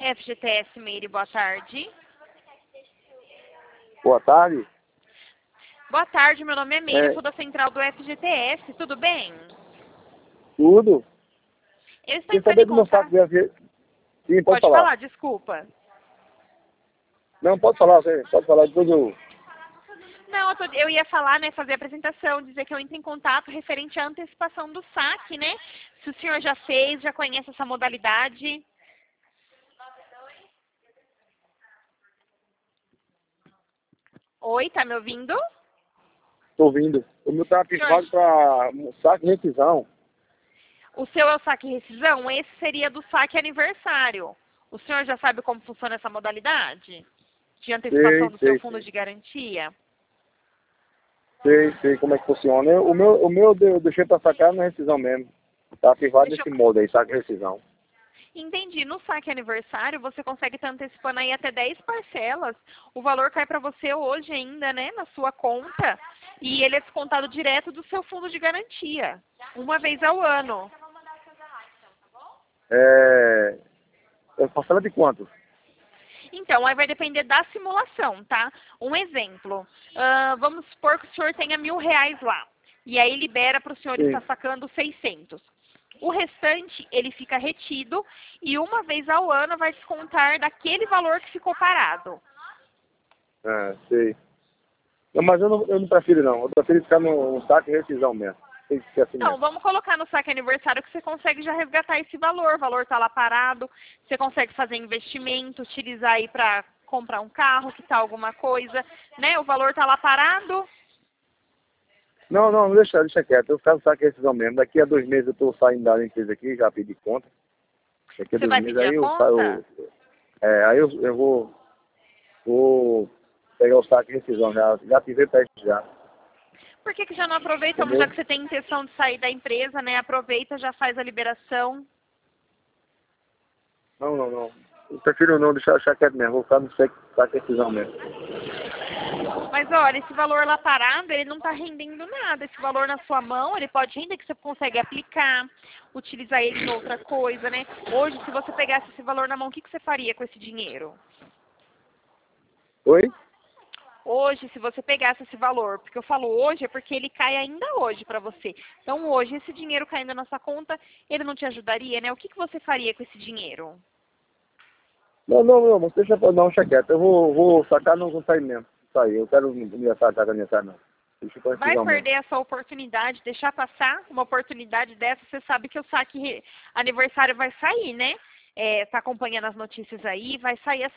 FGTS Meire, boa tarde. Boa tarde. Boa tarde, meu nome é Meire, sou da central do FGTS, tudo bem? Tudo. Eu estou Quem entrando saber em do meu saco contato... de Sim, pode Pode falar. falar, desculpa. Não, pode falar, você pode falar, depois eu... Não, eu ia falar, né, fazer a apresentação, dizer que eu entro em contato referente à antecipação do saque, né? Se o senhor já fez, já conhece essa modalidade. Oi, tá me ouvindo? Tô ouvindo. O meu tá ativado para saco de rescisão. O seu é o saque rescisão? Esse seria do saque aniversário. O senhor já sabe como funciona essa modalidade? De antecipação do seu fundo de garantia? Sei como é que funciona. O meu eu deixei para sacar na rescisão mesmo. Tá ativado nesse modo aí, saco de rescisão. Entendi. No saque aniversário, você consegue estar antecipando aí até 10 parcelas. O valor cai para você hoje ainda, né, na sua conta. E ele é descontado direto do seu fundo de garantia. Uma vez ao ano. Parcela de quanto? Então, aí vai depender da simulação, tá? Um exemplo. Vamos supor que o senhor tenha R$1.000 lá. E aí libera para o senhor estar sacando 600. O restante, ele fica retido e uma vez ao ano vai descontar daquele valor que ficou parado. Sei. Não, mas eu não prefiro não. Eu prefiro ficar no saco de rescisão mesmo. Tem que ser assim Então, mesmo. vamos colocar no saque aniversário que você consegue já resgatar esse valor. O valor está lá parado, você consegue fazer investimento, utilizar aí para comprar um carro, quitar alguma coisa, né? O valor está lá parado. Não, deixa quieto. Eu ficar no saco de rescisão mesmo. Daqui a 2 meses eu tô saindo da empresa aqui, já pedi conta. Daqui a Você 2 vai meses pedir a aí eu conta? saio. Aí eu vou pegar o saco de rescisão. Já tive teste já. Por que já não aproveita, Entendeu? já que você tem intenção de sair da empresa, né? Aproveita, já faz a liberação. Não. Eu prefiro não deixar quieto mesmo. Vou ficar no saco de rescisão mesmo. Mas olha, esse valor lá parado, ele não está rendendo nada. Esse valor na sua mão, ele pode render que você consegue aplicar, utilizar ele em outra coisa, né? Hoje, se você pegasse esse valor na mão, o que você faria com esse dinheiro? Oi? Hoje, se você pegasse esse valor, porque eu falo hoje, é porque ele cai ainda hoje para você. Então, hoje, esse dinheiro caindo na sua conta, ele não te ajudaria, né? O que você faria com esse dinheiro? Não, mas deixa eu dar um quieto. Eu vou sacar, não vou sair mesmo. Sair. Eu quero me sacar da minha cara, não. Deixa eu Vai perder mesmo. essa oportunidade, deixar passar uma oportunidade dessa, você sabe que o saque aniversário vai sair, né? Tá acompanhando as notícias aí, vai sair essa